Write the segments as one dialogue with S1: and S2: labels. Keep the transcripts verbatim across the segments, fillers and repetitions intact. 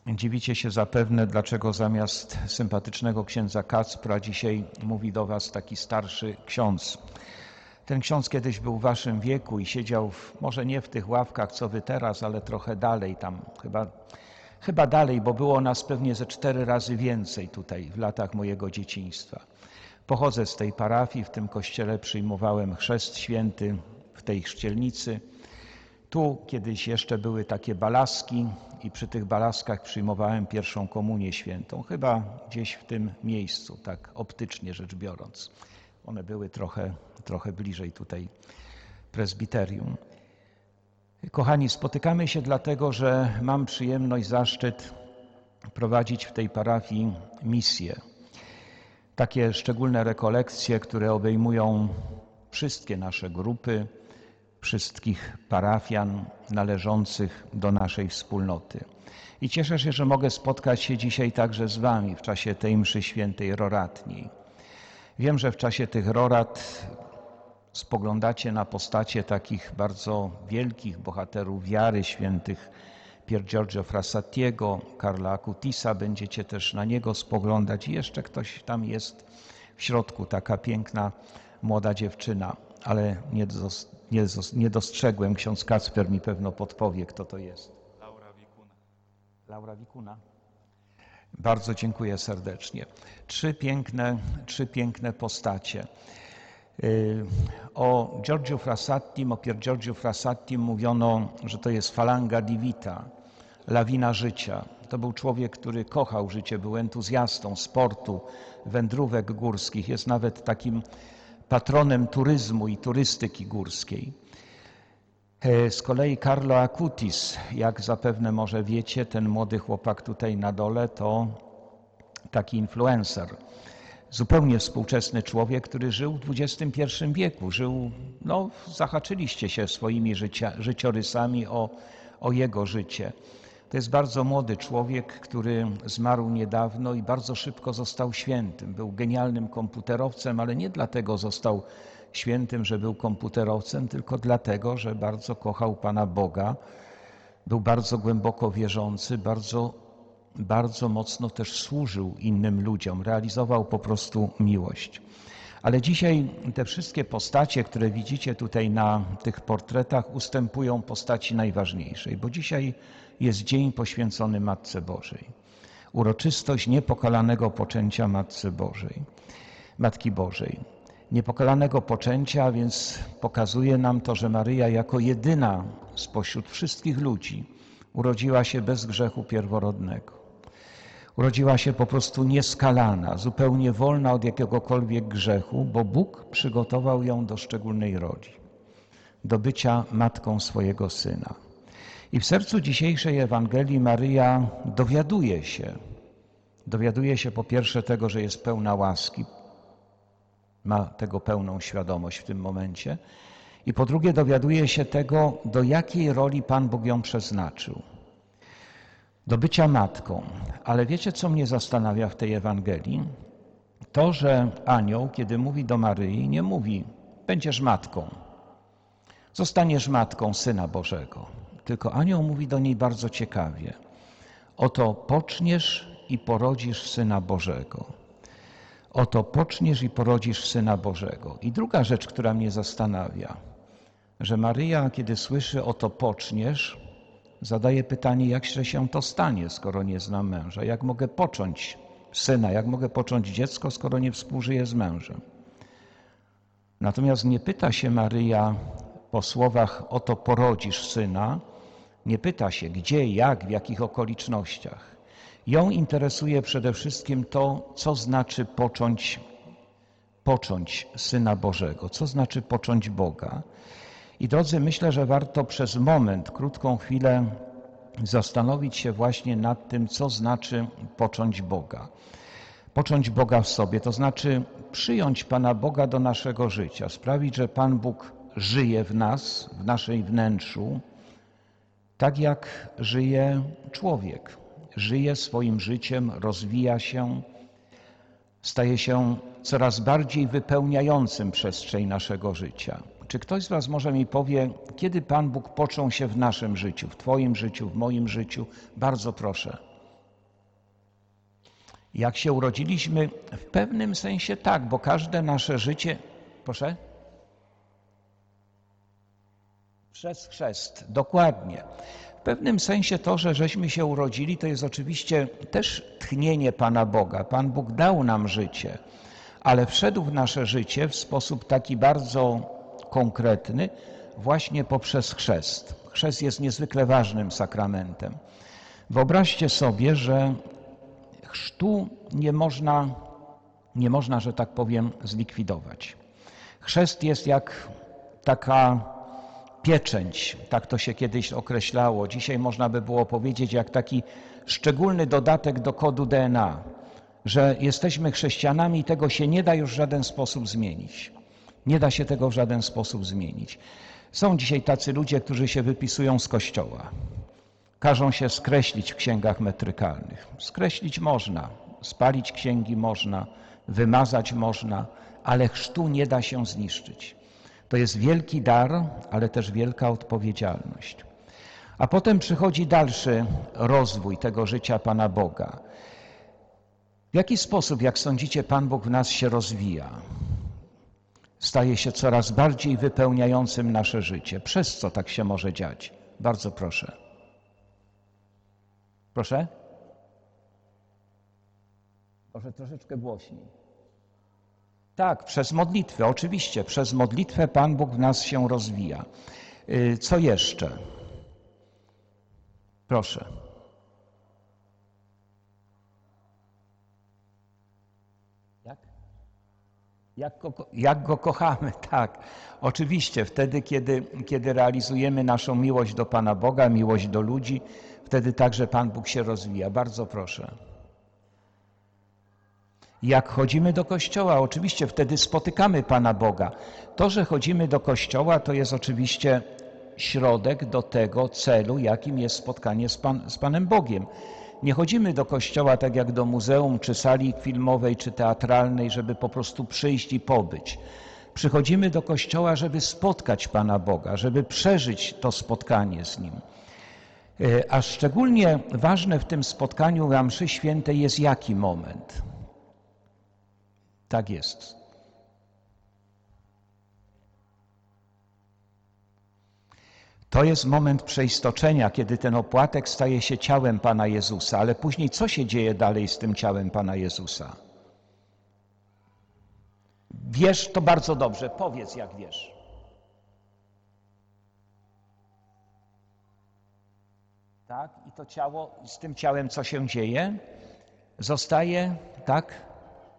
S1: Dziwicie się zapewne, dlaczego zamiast sympatycznego księdza Kacpra dzisiaj mówi do was taki starszy ksiądz. Ten ksiądz kiedyś był w waszym wieku i siedział w, może nie w tych ławkach, co wy teraz, ale trochę dalej tam, chyba, chyba dalej, bo było nas pewnie ze cztery razy więcej tutaj w latach mojego dzieciństwa. Pochodzę z tej parafii, w tym kościele przyjmowałem chrzest święty w tej chrzcielnicy. Tu kiedyś jeszcze były takie balaski i przy tych balaskach przyjmowałem pierwszą komunię świętą, chyba gdzieś w tym miejscu, tak optycznie rzecz biorąc. One były trochę, trochę bliżej tutaj prezbiterium. Kochani, spotykamy się dlatego, że mam przyjemność, zaszczyt prowadzić w tej parafii misję. Takie szczególne rekolekcje, które obejmują wszystkie nasze grupy, wszystkich parafian należących do naszej wspólnoty. I cieszę się, że mogę spotkać się dzisiaj także z wami w czasie tej mszy świętej roratniej. Wiem, że w czasie tych rorat spoglądacie na postacie takich bardzo wielkich bohaterów wiary, świętych Pier Giorgio Frassatiego, Carla Acutisa, będziecie też na niego spoglądać i jeszcze ktoś tam jest w środku, taka piękna młoda dziewczyna, ale nie, dos, nie, nie dostrzegłem, ksiądz Kacper mi pewno podpowie, kto to jest.
S2: Laura Wikuna.
S1: Laura Wikuna. Bardzo dziękuję serdecznie. Trzy piękne, trzy piękne postacie. O Giorgio Frassattim, o Pier Giorgio Frassattim mówiono, że to jest falanga di vita, lawina życia. To był człowiek, który kochał życie, był entuzjastą sportu, wędrówek górskich, jest nawet takim patronem turyzmu i turystyki górskiej. Z kolei Carlo Acutis, jak zapewne może wiecie, ten młody chłopak tutaj na dole to taki influencer. Zupełnie współczesny człowiek, który żył w dwudziestym pierwszym wieku. Żył, no zahaczyliście się swoimi życia, życiorysami o, o jego życie. To jest bardzo młody człowiek, który zmarł niedawno i bardzo szybko został świętym. Był genialnym komputerowcem, ale nie dlatego został świętym, że był komputerowcem, tylko dlatego, że bardzo kochał Pana Boga. Był bardzo głęboko wierzący, bardzo, bardzo mocno też służył innym ludziom, realizował po prostu miłość. Ale dzisiaj te wszystkie postacie, które widzicie tutaj na tych portretach, ustępują postaci najważniejszej, bo dzisiaj jest dzień poświęcony Matce Bożej. Uroczystość niepokalanego poczęcia Matce Bożej, Matki Bożej. Niepokalanego poczęcia, a więc pokazuje nam to, że Maryja jako jedyna spośród wszystkich ludzi urodziła się bez grzechu pierworodnego. Urodziła się po prostu nieskalana, zupełnie wolna od jakiegokolwiek grzechu, bo Bóg przygotował ją do szczególnej roli, do bycia matką swojego Syna. I w sercu dzisiejszej Ewangelii Maryja dowiaduje się, dowiaduje się po pierwsze tego, że jest pełna łaski, ma tego pełną świadomość w tym momencie, i po drugie dowiaduje się tego, do jakiej roli Pan Bóg ją przeznaczył. Do bycia matką. Ale wiecie, co mnie zastanawia w tej Ewangelii? To, że anioł, kiedy mówi do Maryi, nie mówi: będziesz matką, zostaniesz matką Syna Bożego. Tylko anioł mówi do niej bardzo ciekawie: oto poczniesz i porodzisz Syna Bożego. Oto poczniesz i porodzisz Syna Bożego. I druga rzecz, która mnie zastanawia, że Maryja, kiedy słyszy oto poczniesz, zadaje pytanie, jak się to stanie, skoro nie znam męża. Jak mogę począć syna, jak mogę począć dziecko, skoro nie współżyję z mężem. Natomiast nie pyta się Maryja po słowach oto porodzisz syna, nie pyta się gdzie, jak, w jakich okolicznościach. Ją interesuje przede wszystkim to, co znaczy począć, począć Syna Bożego, co znaczy począć Boga. I drodzy, myślę, że warto przez moment, krótką chwilę zastanowić się właśnie nad tym, co znaczy począć Boga. Począć Boga w sobie, to znaczy przyjąć Pana Boga do naszego życia, sprawić, że Pan Bóg żyje w nas, w naszej wnętrzu, tak jak żyje człowiek. Żyje swoim życiem, rozwija się, staje się coraz bardziej wypełniającym przestrzeń naszego życia. Czy ktoś z was może mi powie, kiedy Pan Bóg począł się w naszym życiu, w twoim życiu, w moim życiu? Bardzo proszę. Jak się urodziliśmy? W pewnym sensie tak, bo każde nasze życie... Proszę? Przez chrzest, dokładnie. W pewnym sensie to, że żeśmy się urodzili, to jest oczywiście też tchnienie Pana Boga. Pan Bóg dał nam życie, ale wszedł w nasze życie w sposób taki bardzo konkretny właśnie poprzez chrzest. Chrzest jest niezwykle ważnym sakramentem. Wyobraźcie sobie, że chrztu nie można, nie można, że tak powiem, zlikwidować. Chrzest jest jak taka pieczęć, tak to się kiedyś określało. Dzisiaj można by było powiedzieć jak taki szczególny dodatek do kodu D N A, że jesteśmy chrześcijanami i tego się nie da już w żaden sposób zmienić. Nie da się tego w żaden sposób zmienić. Są dzisiaj tacy ludzie, którzy się wypisują z Kościoła. Każą się skreślić w księgach metrykalnych. Skreślić można, spalić księgi można, wymazać można, ale chrztu nie da się zniszczyć. To jest wielki dar, ale też wielka odpowiedzialność. A potem przychodzi dalszy rozwój tego życia Pana Boga. W jaki sposób, jak sądzicie, Pan Bóg w nas się rozwija? Staje się coraz bardziej wypełniającym nasze życie. Przez co tak się może dziać? Bardzo proszę. Proszę? Może troszeczkę głośniej. Tak, przez modlitwę, oczywiście. Przez modlitwę Pan Bóg w nas się rozwija. Co jeszcze? Proszę. Jak? Jak go, jak go kochamy, tak. Oczywiście, wtedy, kiedy, kiedy realizujemy naszą miłość do Pana Boga, miłość do ludzi, wtedy także Pan Bóg się rozwija. Bardzo proszę. Jak chodzimy do kościoła, oczywiście wtedy spotykamy Pana Boga. To, że chodzimy do kościoła, to jest oczywiście środek do tego celu, jakim jest spotkanie z, Pan, z Panem Bogiem. Nie chodzimy do kościoła tak jak do muzeum, czy sali filmowej, czy teatralnej, żeby po prostu przyjść i pobyć. Przychodzimy do kościoła, żeby spotkać Pana Boga, żeby przeżyć to spotkanie z Nim. A szczególnie ważne w tym spotkaniu na mszy świętej jest jaki moment? Tak jest. To jest moment przeistoczenia, kiedy ten opłatek staje się ciałem Pana Jezusa, ale później co się dzieje dalej z tym ciałem Pana Jezusa? Wiesz to bardzo dobrze, powiedz jak wiesz. Tak, i to ciało, z tym ciałem co się dzieje? Zostaje, tak?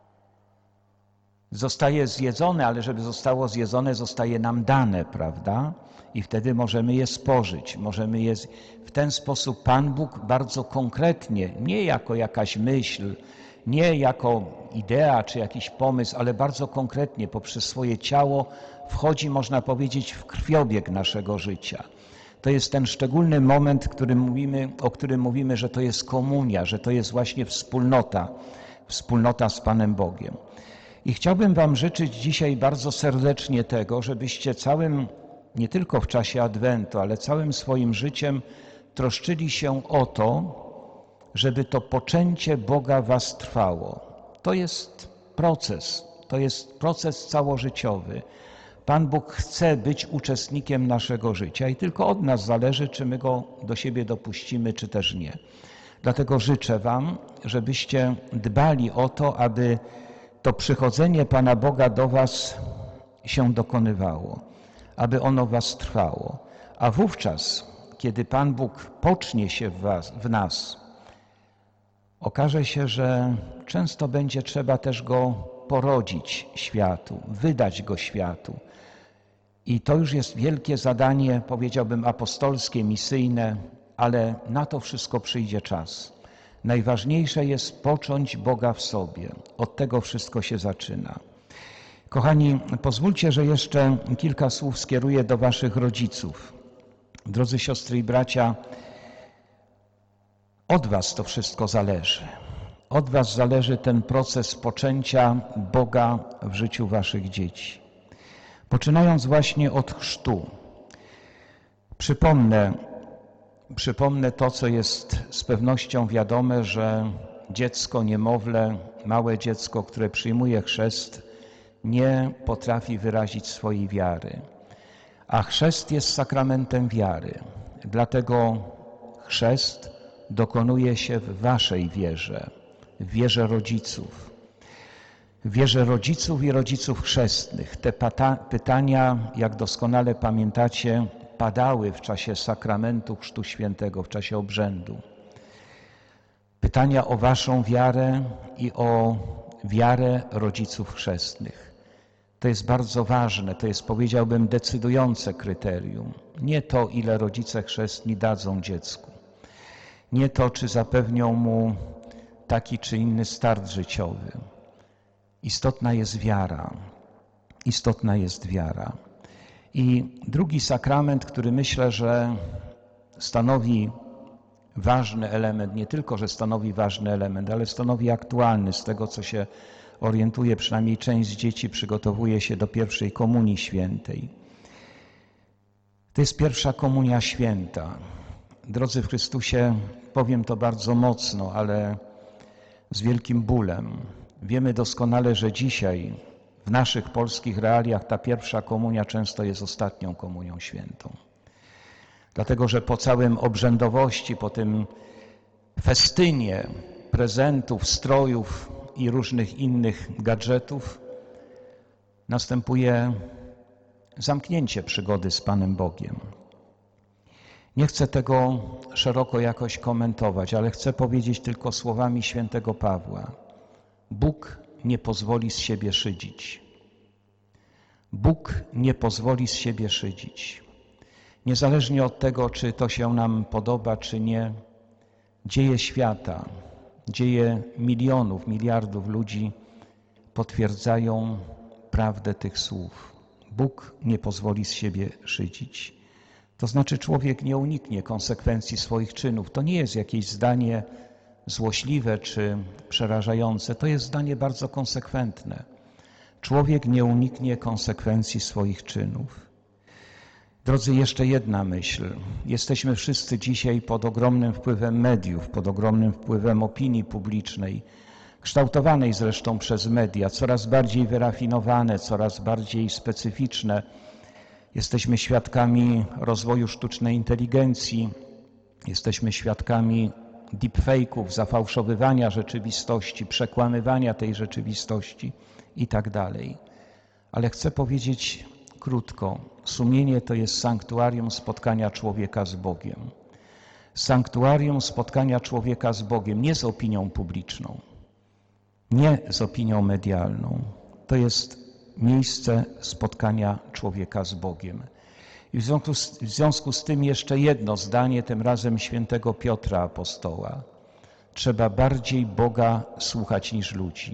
S1: Zostaje zjedzone, ale żeby zostało zjedzone, zostaje nam dane, prawda? I wtedy możemy je spożyć, możemy je... W ten sposób Pan Bóg bardzo konkretnie, nie jako jakaś myśl, nie jako idea czy jakiś pomysł, ale bardzo konkretnie poprzez swoje ciało wchodzi, można powiedzieć, w krwiobieg naszego życia. To jest ten szczególny moment, którym mówimy, o którym mówimy, że to jest komunia, że to jest właśnie wspólnota, wspólnota z Panem Bogiem. I chciałbym Wam życzyć dzisiaj bardzo serdecznie tego, żebyście całym, nie tylko w czasie Adwentu, ale całym swoim życiem troszczyli się o to, żeby to poczęcie Boga w Was trwało. To jest proces, to jest proces całożyciowy. Pan Bóg chce być uczestnikiem naszego życia i tylko od nas zależy, czy my Go do siebie dopuścimy, czy też nie. Dlatego życzę Wam, żebyście dbali o to, aby to przychodzenie Pana Boga do Was się dokonywało, aby ono w Was trwało. A wówczas, kiedy Pan Bóg pocznie się w, was, w nas, okaże się, że często będzie trzeba też Go porodzić światu, wydać Go światu. I to już jest wielkie zadanie, powiedziałbym, apostolskie, misyjne, ale na to wszystko przyjdzie czas. Najważniejsze jest począć Boga w sobie. Od tego wszystko się zaczyna. Kochani, pozwólcie, że jeszcze kilka słów skieruję do Waszych rodziców. Drodzy siostry i bracia, od Was to wszystko zależy. Od Was zależy ten proces poczęcia Boga w życiu Waszych dzieci. Poczynając właśnie od chrztu. Przypomnę, Przypomnę to, co jest z pewnością wiadome, że dziecko, niemowlę, małe dziecko, które przyjmuje chrzest, nie potrafi wyrazić swojej wiary. A chrzest jest sakramentem wiary. Dlatego chrzest dokonuje się w waszej wierze, w wierze rodziców. W wierze rodziców i rodziców chrzestnych. Te pytania, jak doskonale pamiętacie, padały w czasie sakramentu Chrztu Świętego, w czasie obrzędu. Pytania o waszą wiarę i o wiarę rodziców chrzestnych. To jest bardzo ważne, to jest, powiedziałbym, decydujące kryterium. Nie to, ile rodzice chrzestni dadzą dziecku. Nie to, czy zapewnią mu taki czy inny start życiowy. Istotna jest wiara. Istotna jest wiara. I drugi sakrament, który myślę, że stanowi ważny element, nie tylko, że stanowi ważny element, ale stanowi aktualny z tego, co się orientuje, przynajmniej część z dzieci przygotowuje się do pierwszej komunii świętej. To jest pierwsza komunia święta. Drodzy w Chrystusie, powiem to bardzo mocno, ale z wielkim bólem. Wiemy doskonale, że dzisiaj w naszych polskich realiach ta pierwsza komunia często jest ostatnią komunią świętą. Dlatego, że po całym obrzędowości, po tym festynie prezentów, strojów i różnych innych gadżetów następuje zamknięcie przygody z Panem Bogiem. Nie chcę tego szeroko jakoś komentować, ale chcę powiedzieć tylko słowami świętego Pawła. Bóg nie pozwoli z siebie szydzić. Bóg nie pozwoli z siebie szydzić. Niezależnie od tego, czy to się nam podoba, czy nie, dzieje świata, dzieje milionów, miliardów ludzi potwierdzają prawdę tych słów. Bóg nie pozwoli z siebie szydzić. To znaczy człowiek nie uniknie konsekwencji swoich czynów. To nie jest jakieś zdanie złośliwe czy przerażające. To jest zdanie bardzo konsekwentne. Człowiek nie uniknie konsekwencji swoich czynów. Drodzy, jeszcze jedna myśl. Jesteśmy wszyscy dzisiaj pod ogromnym wpływem mediów, pod ogromnym wpływem opinii publicznej, kształtowanej zresztą przez media, coraz bardziej wyrafinowane, coraz bardziej specyficzne. Jesteśmy świadkami rozwoju sztucznej inteligencji, jesteśmy świadkami deepfake'ów, zafałszowywania rzeczywistości, przekłamywania tej rzeczywistości i tak dalej. Ale chcę powiedzieć krótko, sumienie to jest sanktuarium spotkania człowieka z Bogiem. Sanktuarium spotkania człowieka z Bogiem, nie z opinią publiczną, nie z opinią medialną. To jest miejsce spotkania człowieka z Bogiem. I w związku z, w związku z tym jeszcze jedno zdanie, tym razem świętego Piotra Apostoła. Trzeba bardziej Boga słuchać niż ludzi.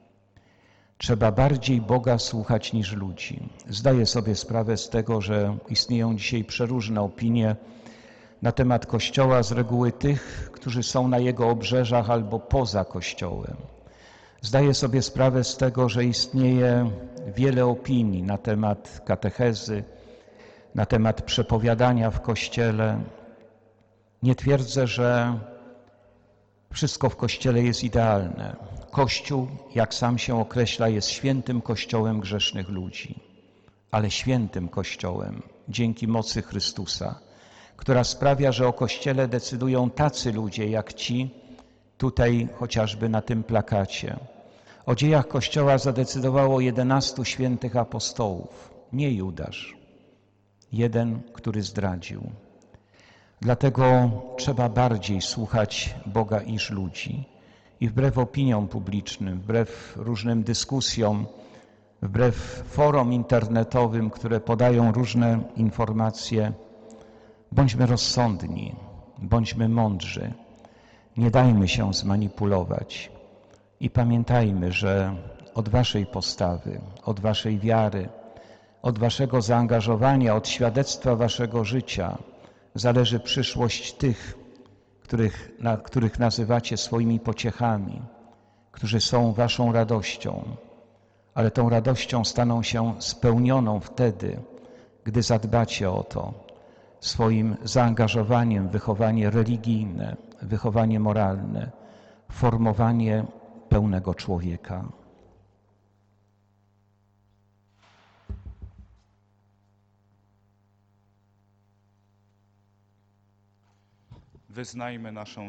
S1: Trzeba bardziej Boga słuchać niż ludzi. Zdaję sobie sprawę z tego, że istnieją dzisiaj przeróżne opinie na temat Kościoła, z reguły tych, którzy są na jego obrzeżach albo poza Kościołem. Zdaję sobie sprawę z tego, że istnieje wiele opinii na temat katechezy, na temat przepowiadania w Kościele. Nie twierdzę, że wszystko w Kościele jest idealne. Kościół, jak sam się określa, jest świętym Kościołem grzesznych ludzi, ale świętym Kościołem dzięki mocy Chrystusa, która sprawia, że o Kościele decydują tacy ludzie jak ci tutaj chociażby na tym plakacie. O dziejach Kościoła zadecydowało jedenastu świętych apostołów, nie Judasz, jeden, który zdradził. Dlatego trzeba bardziej słuchać Boga niż ludzi. I wbrew opiniom publicznym, wbrew różnym dyskusjom, wbrew forum internetowym, które podają różne informacje, bądźmy rozsądni, bądźmy mądrzy, nie dajmy się zmanipulować i pamiętajmy, że od waszej postawy, od waszej wiary, od waszego zaangażowania, od świadectwa waszego życia zależy przyszłość tych, których, na, których nazywacie swoimi pociechami, którzy są waszą radością, ale tą radością staną się spełnioną wtedy, gdy zadbacie o to swoim zaangażowaniem w wychowanie religijne, wychowanie moralne, formowanie pełnego człowieka.
S2: Wyznajmy naszą